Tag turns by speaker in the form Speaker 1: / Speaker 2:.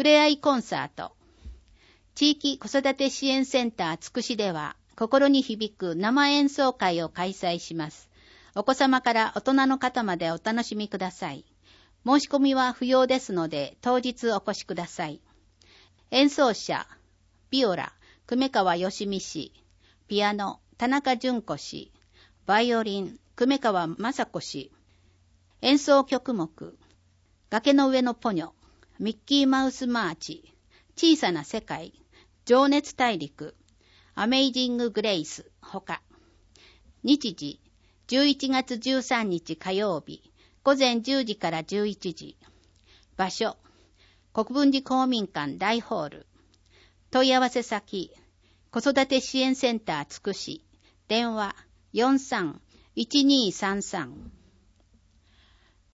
Speaker 1: ふれあいコンサート。地域子育て支援センターつくしでは、心に響く生演奏会を開催します。お子様から大人の方までお楽しみください。申し込みは不要ですので、当日お越しください。演奏者、ビオラ、久米川義美氏、ピアノ、田中純子氏、バイオリン、久米川雅子氏、演奏曲目、崖の上のポニョ、ミッキーマウスマーチ、小さな世界、情熱大陸、アメイジンググレイス、ほか。日時、11月13日火曜日、午前10時から11時。場所、国分寺公民館大ホール。問い合わせ先、子育て支援センターつくし。電話、43-1233。